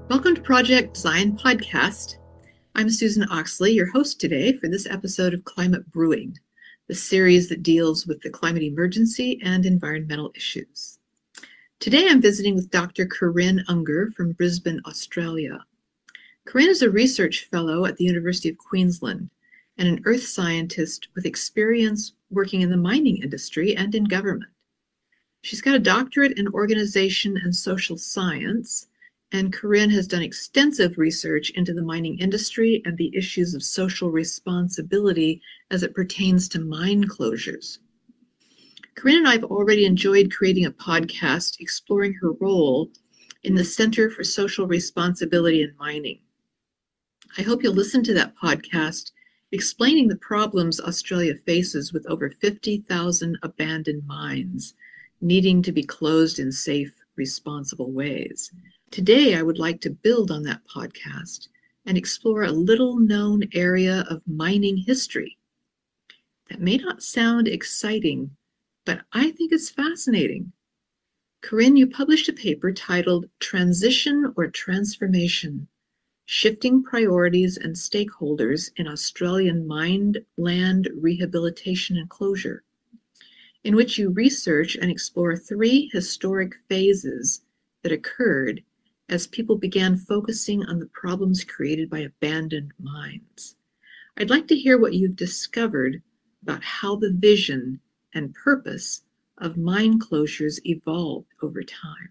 Welcome to Project Design Podcast. I'm Susan Oxley, your host today for this episode of Climate Brewing, the series that deals with the climate emergency and environmental issues. Today I'm visiting with Dr. Corinne Unger from Brisbane, Australia. Corinne is a research fellow at the University of Queensland and an earth scientist with experience working in the mining industry and in government. She's got a doctorate in organization and social science, and Corinne has done extensive research into the mining industry and the issues of social responsibility as it pertains to mine closures. Corinne and I have already enjoyed creating a podcast exploring her role in the Center for Social Responsibility in Mining. I hope you'll listen to that podcast explaining the problems Australia faces with over 50,000 abandoned mines needing to be closed in safe, responsible ways. Today, I would like to build on that podcast and explore a little-known area of mining history that may not sound exciting, but I think it's fascinating. Corinne, you published a paper titled Transition or Transformation: Shifting Priorities and Stakeholders in Australian Mined Land Rehabilitation and Closure, in which you research and explore three historic phases that occurred as people began focusing on the problems created by abandoned mines. I'd like to hear what you've discovered about how the vision and purpose of mine closures evolved over time.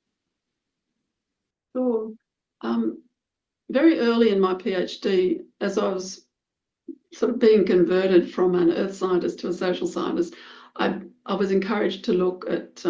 Sure. Very early in my PhD, as I was sort of being converted from an earth scientist to a social scientist, I was encouraged to look at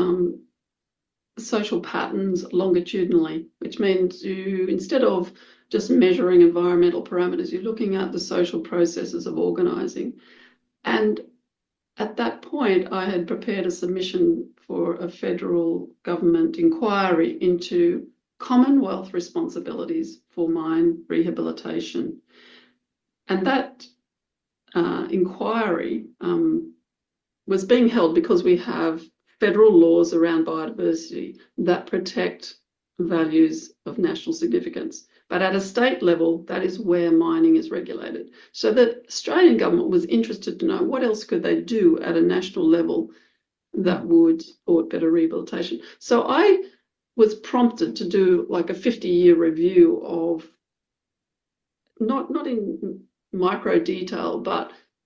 social patterns longitudinally, which means you, instead of just measuring environmental parameters, you're looking at the social processes of organising. And at that point, I had prepared a submission for a federal government inquiry into Commonwealth responsibilities for mine rehabilitation. And that inquiry was being held because we have federal laws around biodiversity that protect values of national significance. But at a state level, that is where mining is regulated. So the Australian government was interested to know what else could they do at a national level that would support better rehabilitation. So I was prompted to do like a 50-year review of, not in micro detail, but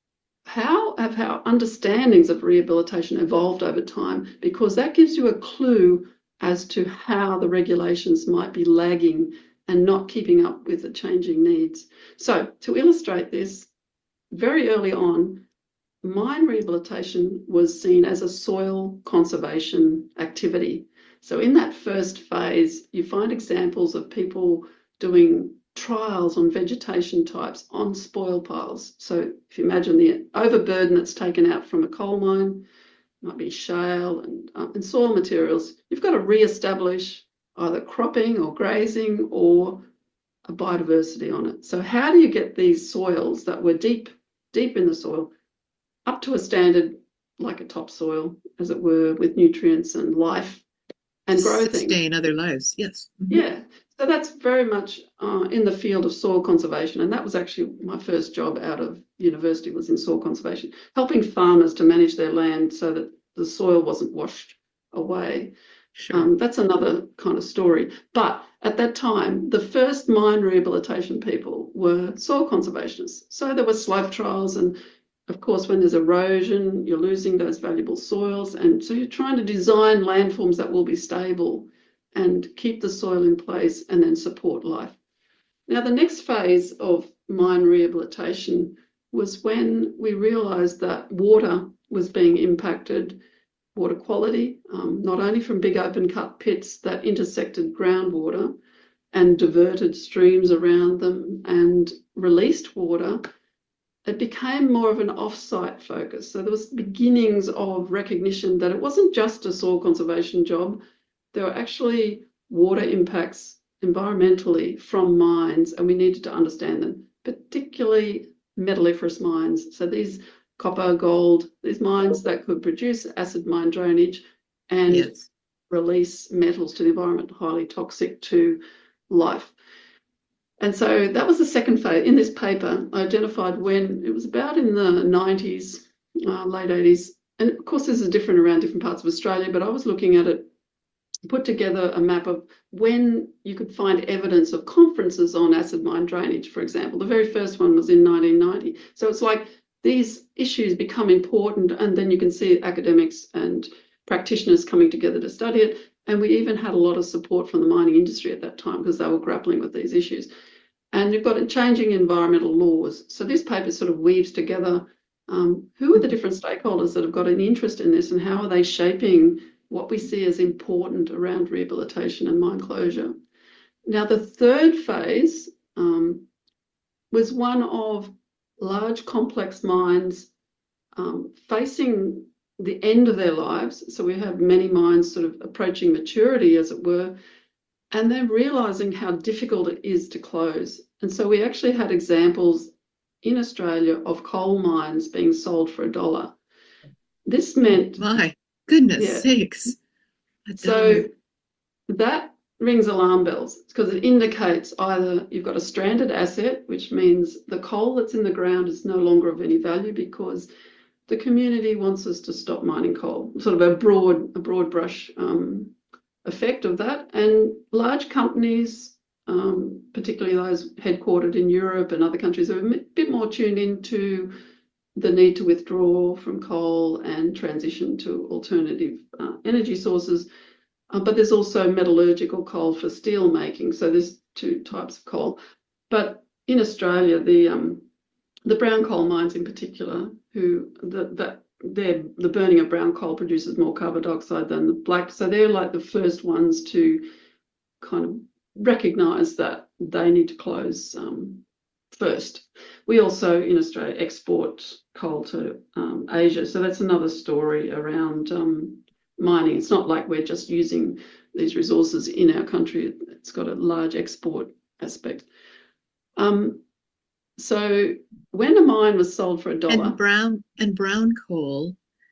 how have our understandings of rehabilitation evolved over time, because that gives you a clue as to how the regulations might be lagging and not keeping up with the changing needs. So to illustrate this, very early on, mine rehabilitation was seen as a soil conservation activity. So in that first phase, you find examples of people doing trials on vegetation types on spoil piles. So if you imagine the overburden that's taken out from a coal mine, might be shale and soil materials, you've got to re-establish either cropping or grazing or a biodiversity on it. So how do you get these soils that were deep in the soil up to a standard like a topsoil, as it were, with nutrients and life and growth? Sustain other lives, yes. Mm-hmm. Yeah. So that's very much in the field of soil conservation. And that was actually my first job out of university, was in soil conservation, helping farmers to manage their land so that the soil wasn't washed away. Sure. That's another kind of story. But at that time, the first mine rehabilitation people were soil conservationists. So there were slope trials, and of course, when there's erosion, you're losing those valuable soils. And so you're trying to design landforms that will be stable and keep the soil in place and then support life. Now, the next phase of mine rehabilitation was when we realised that water was being impacted, water quality, not only from big open cut pits that intersected groundwater and diverted streams around them and released water. It became more of an off-site focus. So there was beginnings of recognition that it wasn't just a soil conservation job. There were actually water impacts environmentally from mines, and we needed to understand them, particularly metalliferous mines. So these copper, gold, these mines that could produce acid mine drainage and release metals to the environment, highly toxic to life. And so that was the second phase. In this paper, I identified when it was about in the 90s, late 80s. And of course, this is different around different parts of Australia, but I was looking at it, put together a map of when you could find evidence of conferences on acid mine drainage, for example. The very first one was in 1990. So it's like these issues become important, and then you can see academics and practitioners coming together to study it. And we even had a lot of support from the mining industry at that time because they were grappling with these issues. And you've got changing environmental laws. So this paper sort of weaves together who are the different stakeholders that have got an interest in this, and how are they shaping what we see as important around rehabilitation and mine closure. Now, the third phase was one of large complex mines facing the end of their lives. So we have many mines sort of approaching maturity, as it were, and they're realising how difficult it is to close. And so we actually had examples in Australia of coal mines being sold for $1. This meant... My goodness sakes. So that rings alarm bells because it indicates either you've got a stranded asset, which means the coal that's in the ground is no longer of any value because the community wants us to stop mining coal, sort of a broad brush effect of that. And large companies, particularly those headquartered in Europe and other countries, are a bit more tuned into the need to withdraw from coal and transition to alternative energy sources. But there's also metallurgical coal for steel making. So there's two types of coal. But in Australia, the brown coal mines in particular, the burning of brown coal produces more carbon dioxide than the black. So they're like the first ones to kind of recognise that they need to close first. We also in Australia export coal to Asia. So that's another story around mining. It's not like we're just using these resources in our country. It's got a large export aspect. So when a mine was sold for $1, and brown coal,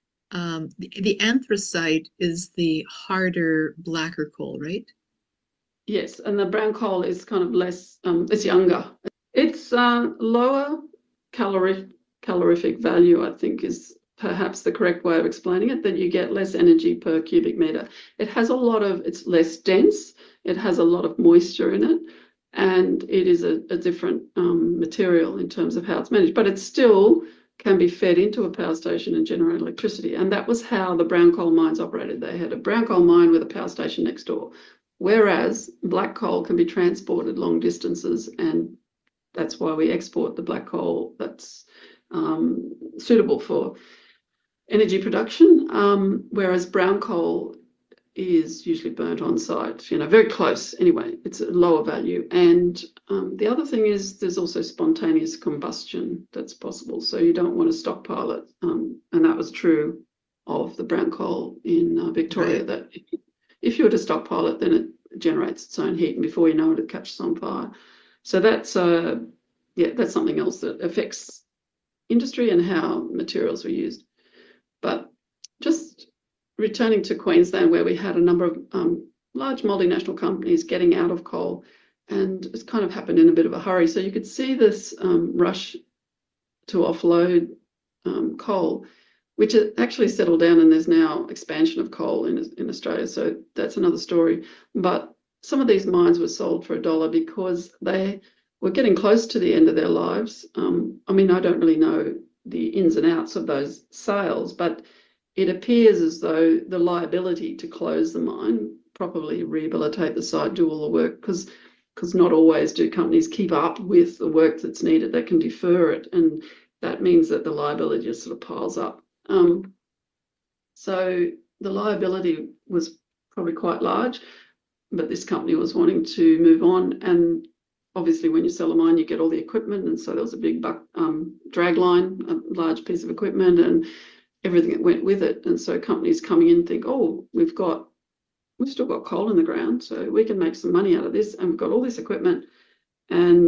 the anthracite is the harder, blacker coal, right? Yes, and the brown coal is kind of less. It's younger. It's lower calorific value, I think, is perhaps the correct way of explaining it, that you get less energy per cubic meter. It has it's less dense, it has a lot of moisture in it, and it is a different material in terms of how it's managed, but it still can be fed into a power station and generate electricity. And that was how the brown coal mines operated. They had a brown coal mine with a power station next door, whereas black coal can be transported long distances, and that's why we export the black coal that's suitable for energy production, whereas brown coal is usually burnt on site, very close anyway. It's a lower value. And the other thing is there's also spontaneous combustion that's possible. So you don't want to stockpile it. And that was true of the brown coal in Victoria, right. That if you were to stockpile it, then it generates its own heat, and before you know it, it catches on fire. So that's something else that affects industry and how materials were used. But just returning to Queensland, where we had a number of large multinational companies getting out of coal, and it's kind of happened in a bit of a hurry. So you could see this rush to offload coal, which actually settled down, and there's now expansion of coal in Australia. So that's another story. But some of these mines were sold for $1 because they were getting close to the end of their lives. I mean, I don't really know the ins and outs of those sales, but it appears as though the liability to close the mine, properly rehabilitate the site, do all the work, because not always do companies keep up with the work that's needed. They can defer it, and that means that the liability just sort of piles up. So the liability was probably quite large, but this company was wanting to move on. And obviously when you sell a mine, you get all the equipment, and so there was a big drag line, a large piece of equipment, and everything that went with it. And so companies coming in think, oh, we've still got coal in the ground, so we can make some money out of this, and we've got all this equipment. And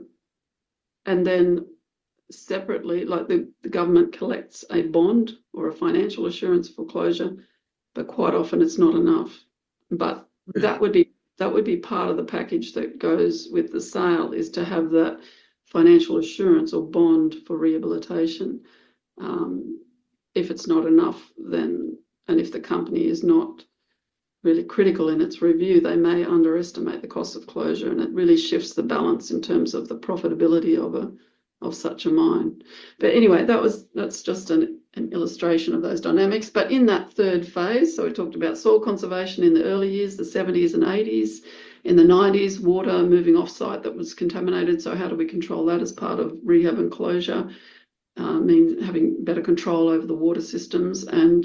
then separately, like the government collects a bond or a financial assurance for closure, but quite often it's not enough. But that would be that would be part of the package that goes with the sale, is to have that financial assurance or bond for rehabilitation. If it's not enough, then, and if the company is not really critical in its review, they may underestimate the cost of closure, and it really shifts the balance in terms of the profitability of such a mine. But anyway, that's just an illustration of those dynamics. But in that third phase, so we talked about soil conservation in the early years, the 70s and 80s. In the 90s, water moving off-site that was contaminated. So how do we control that as part of rehab and closure? Means having better control over the water systems. And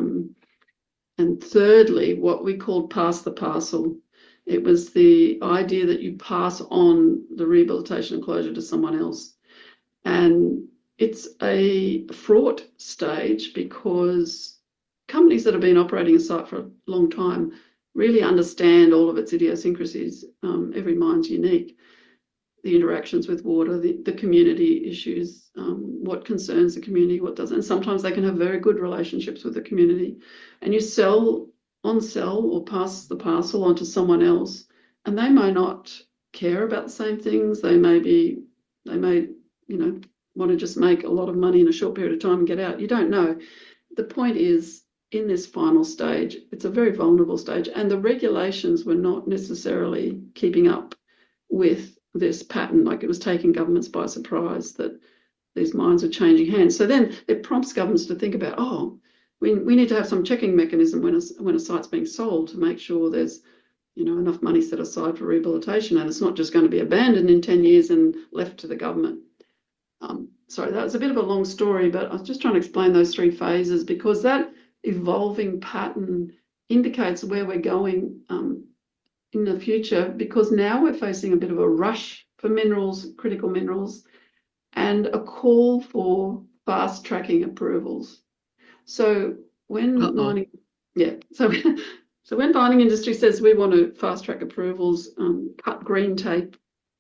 thirdly, what we called pass the parcel. It was the idea that you pass on the rehabilitation and closure to someone else. And it's a fraught stage because companies that have been operating a site for a long time really understand all of its idiosyncrasies. Every mine's unique. The interactions with water, the community issues, what concerns the community, what doesn't. And sometimes they can have very good relationships with the community. And you sell or pass the parcel on to someone else, and they may not care about the same things. They may, want to just make a lot of money in a short period of time and get out. You don't know. The point is, in this final stage, it's a very vulnerable stage, and the regulations were not necessarily keeping up with this pattern. Like, it was taking governments by surprise that these mines are changing hands. So then it prompts governments to think about, we need to have some checking mechanism when a site's being sold to make sure there's enough money set aside for rehabilitation, and it's not just going to be abandoned in 10 years and left to the government. Sorry, that was a bit of a long story, but I was just trying to explain those three phases because that evolving pattern indicates where we're going in the future, because now we're facing a bit of a rush for minerals, critical minerals, and a call for fast tracking approvals. So when mining, so when mining industry says we want to fast track approvals, cut green tape,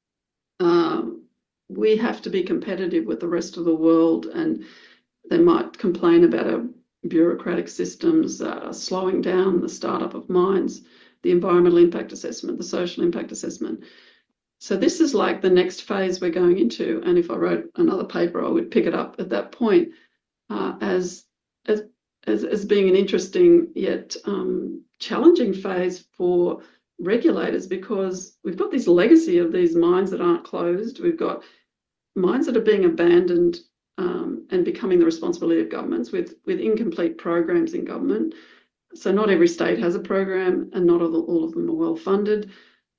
we have to be competitive with the rest of the world, and they might complain about our bureaucratic systems slowing down the startup of mines, the environmental impact assessment, the social impact assessment. So this is like the next phase we're going into, and if I wrote another paper, I would pick it up at that point as being an interesting yet challenging phase for regulators, because we've got this legacy of these mines that aren't closed. We've got mines that are being abandoned and becoming the responsibility of governments with incomplete programs in government. So not every state has a program, and not all of them are well funded.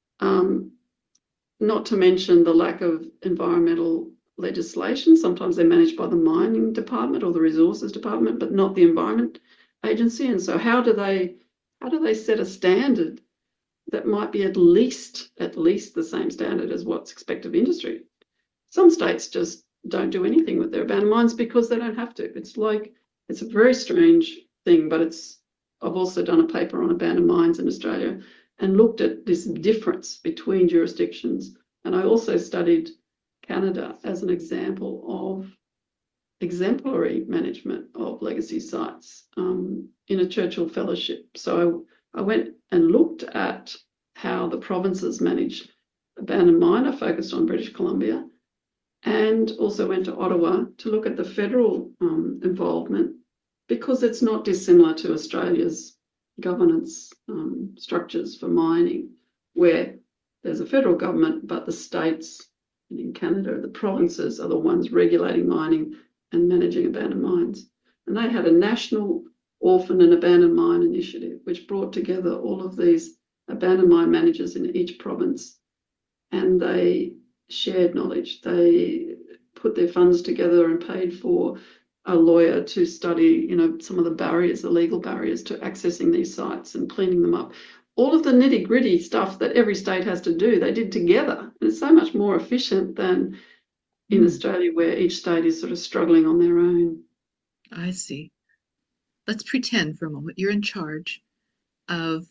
Not to mention the lack of environmental legislation. Sometimes they're managed by the mining department or the resources department, but not the environment agency. And so how do they set a standard that might be at least the same standard as what's expected of industry? Some states just don't do anything with their abandoned mines because they don't have to. It's a very strange thing, but I've also done a paper on abandoned mines in Australia and looked at this difference between jurisdictions. And I also studied Canada as an example of exemplary management of legacy sites in a Churchill Fellowship. So I went and looked at how the provinces manage abandoned mine. I focused on British Columbia, and also went to Ottawa to look at the federal involvement, because it's not dissimilar to Australia's governance structures for mining, where there's a federal government, but the states, and in Canada, the provinces are the ones regulating mining and managing abandoned mines. And they had a national orphan and abandoned mine initiative, which brought together all of these abandoned mine managers in each province, and they shared knowledge. They put their funds together and paid for a lawyer to study, some of the barriers, the legal barriers to accessing these sites and cleaning them up. All of the nitty-gritty stuff that every state has to do, they did together. And it's so much more efficient than in Australia, where each state is sort of struggling on their own. I see. Let's pretend for a moment you're in charge of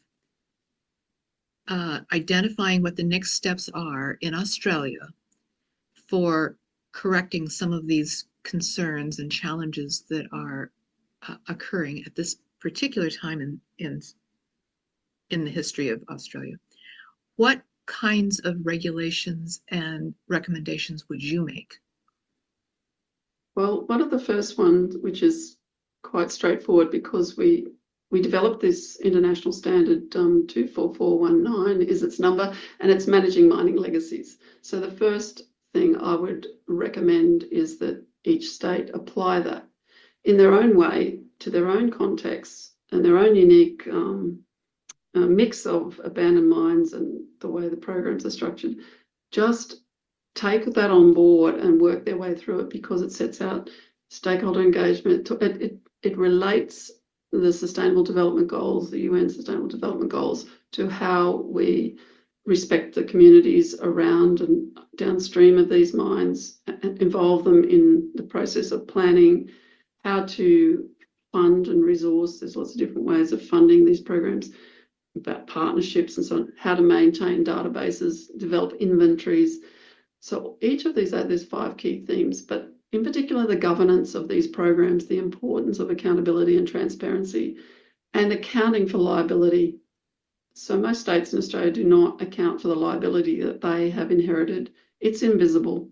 identifying what the next steps are in Australia for correcting some of these concerns and challenges that are occurring at this particular time in the history of Australia. what kinds of regulations and recommendations would you make? Well, one of the first ones, which is quite straightforward because we developed this international standard 24419 is its number, and it's managing mining legacies. So the first thing I would recommend is that each state apply that in their own way to their own contexts and their own unique mix of abandoned mines and the way the programs are structured. Just take that on board and work their way through it, because it sets out stakeholder engagement. It relates the Sustainable Development Goals, the UN Sustainable Development Goals, to how we respect the communities around and downstream of these mines, and involve them in the process of planning, how to fund and resource. There's lots of different ways of funding these programs, about partnerships and so on, how to maintain databases, develop inventories. So each of these, there's 5 key themes, but in particular, the governance of these programs, the importance of accountability and transparency, and accounting for liability. So most states in Australia do not account for the liability that they have inherited. It's invisible.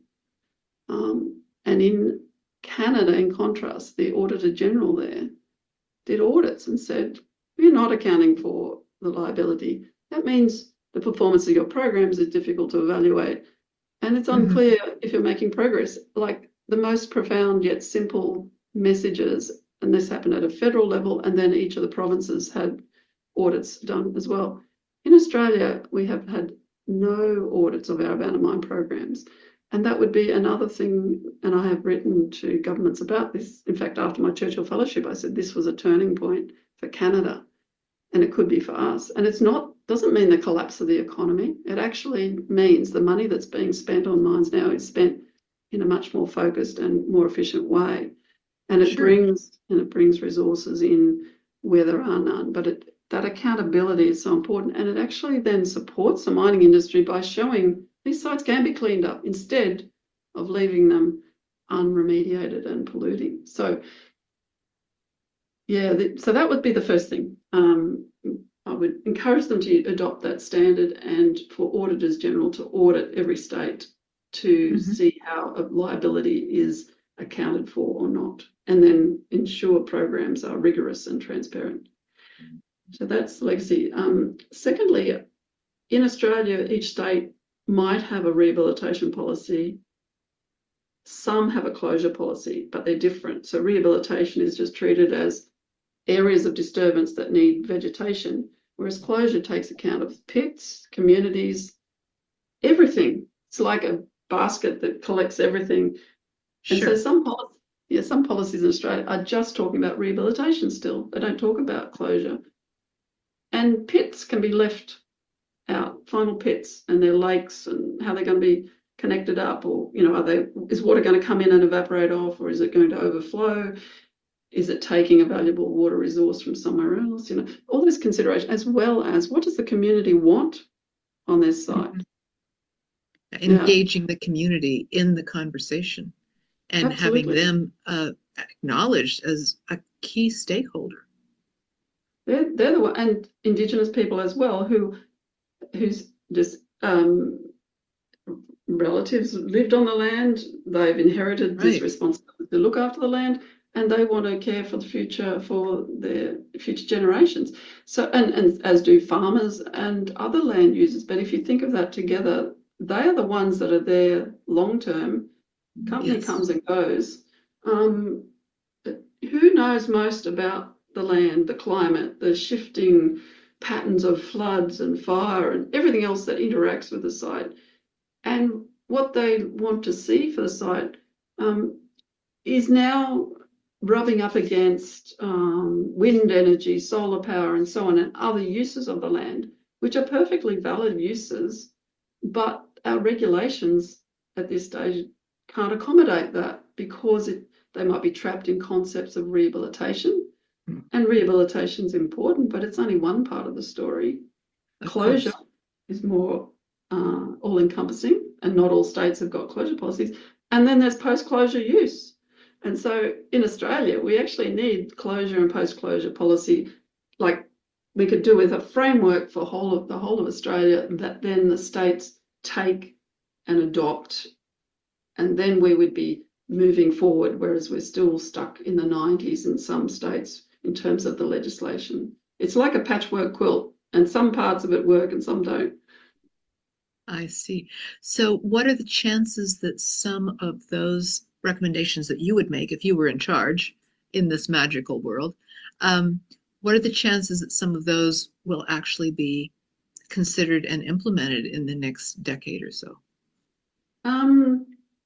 And in Canada, in contrast, the Auditor General there did audits and said, you're not accounting for the liability. That means the performance of your programs is difficult to evaluate. And it's unclear if you're making progress. Like the most profound yet simple messages, and this happened at a federal level, and then each of the provinces had audits done as well. In Australia, we have had no audits of our abandoned mine programs. And that would be another thing, and I have written to governments about this. In fact, after my Churchill Fellowship, I said this was a turning point for Canada, and it could be for us. And it's not, doesn't mean the collapse of the economy. It actually means the money that's being spent on mines now is spent in a much more focused and more efficient way. And it brings resources in where there are none. But that accountability is so important, and it actually then supports the mining industry by showing these sites can be cleaned up instead of leaving them unremediated and polluting. So yeah, so that would be the first thing. I would encourage them to adopt that standard, and for auditors general to audit every state to see how a liability is accounted for or not, and then ensure programs are rigorous and transparent. So that's legacy. Secondly, in Australia, each state might have a rehabilitation policy. Some have a closure policy, but they're different. So rehabilitation is just treated as areas of disturbance that need vegetation, whereas closure takes account of pits, communities, everything. It's like a basket that collects everything. And so some policies in Australia are just talking about rehabilitation still. They don't talk about closure. And pits can be left out, final pits, and their lakes and how they're going to be connected up, or, you know, is water going to come in and evaporate off, or is it going to overflow? Is it taking a valuable water resource from somewhere else? You know, all those considerations, as well as what does the community want on their site? Engaging the community in the conversation and having them acknowledged as a key stakeholder. They're the one, and Indigenous people as well, whose just relatives lived on the land. They've inherited this responsibility to look after the land, and they want to care for the future, for their future generations. So, and as do farmers and other land users. But if you think of that together, they are the ones that are there long term. Company comes and goes. Who knows most about the land, the climate, the shifting patterns of floods and fire and everything else that interacts with the site? And what they want to see for the site is now rubbing up against wind energy, solar power, and so on, and other uses of the land, which are perfectly valid uses, but our regulations at this stage can't accommodate that, because they might be trapped in concepts of rehabilitation. And rehabilitation is important, but it's only one part of the story. Closure is more all-encompassing, and not all states have got closure policies. And then there's post-closure use. And so in Australia, we actually need closure and post-closure policy, like we could do with a framework for the whole of Australia that then the states take and adopt, and then we would be moving forward, whereas we're still stuck in the 90s in some states in terms of the legislation. It's like a patchwork quilt, and some parts of it work and some don't. I see. So what are the chances that some of those recommendations that you would make if you were in charge in this magical world, um, what are the chances that some of those will actually be considered and implemented in the next decade or so? Um,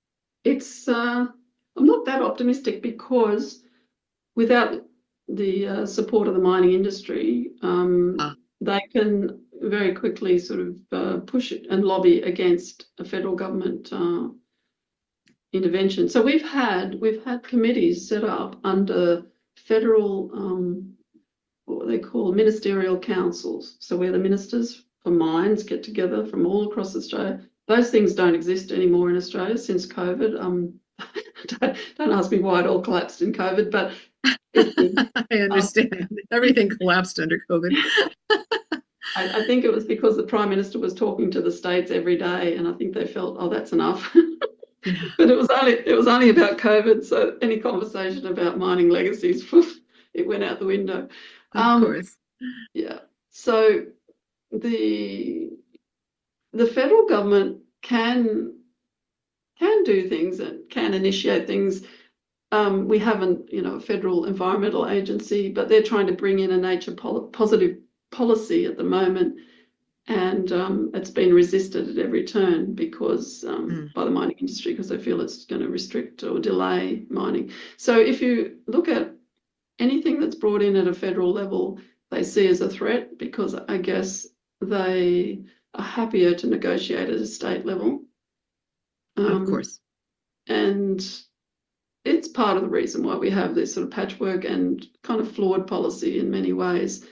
I'm not that optimistic because without the support of the mining industry, Ah, they can very quickly sort of push it and lobby against a federal government intervention. So we've had committees set up under federal what they call ministerial councils. So where the ministers for mines get together from all across Australia. Those things don't exist anymore in Australia since COVID. Don't ask me why it all collapsed in COVID, but I understand. Everything collapsed under COVID. I think it was because the Prime Minister was talking to the states every day, and I think they felt, oh, that's enough. Yeah, But it was only about COVID, so any conversation about mining legacies, it went out the window. of course. Yeah. So the federal government can do things and can initiate things. We haven't, a federal environmental agency, but they're trying to bring in a nature positive policy at the moment, and it's been resisted at every turn because by the mining industry, because they feel it's going to restrict or delay mining. So if you look at anything that's brought in at a federal level, they see as a threat because I guess they are happier to negotiate at a state level. Of course. And it's part of the reason why we have this sort of patchwork and kind of flawed policy in many ways.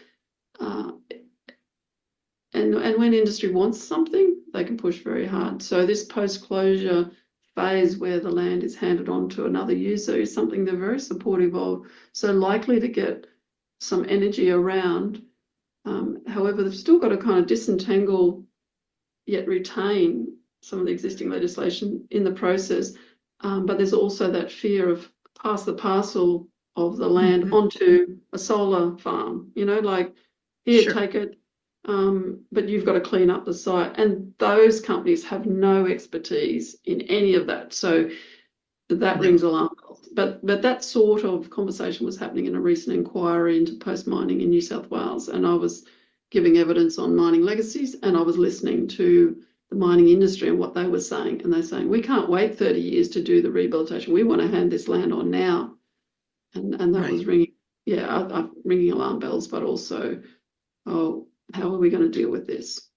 And when industry wants something, they can push very hard. So this post-closure phase where the land is handed on to another user is something they're very supportive of. So likely to get some energy around. However, they've still got to kind of disentangle yet retain some of the existing legislation in the process. But there's also that fear of pass the parcel of the land onto a solar farm, like here, Sure. take it. But you've got to clean up the site. And those companies have no expertise in any of that. So that rings alarm bells. But that sort of conversation was happening in a recent inquiry into post-mining in New South Wales. And I was giving evidence on mining legacies, and I was listening to the mining industry and what they were saying. And they're saying, we can't wait 30 years to do the rehabilitation. We want to hand this land on now. And that was ringing, ringing alarm bells, but also, oh, how are we going to deal with this?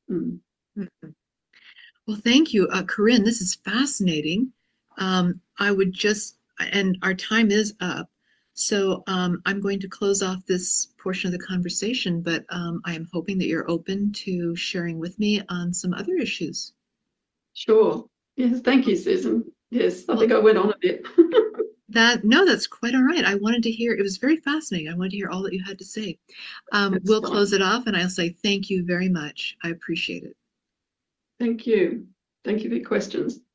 Well, thank you, Corinne. This is fascinating. I would just, and our time is up. So I'm going to close off this portion of the conversation, but I am hoping that you're open to sharing with me on some other issues. Sure. Yes, thank you, Susan. Yes, I think I went on a bit. No, that's quite all right. I wanted to hear, it was very fascinating. I wanted to hear all that you had to say. We'll close it off, and I'll say thank you very much. I appreciate it. Thank you. Thank you for your questions.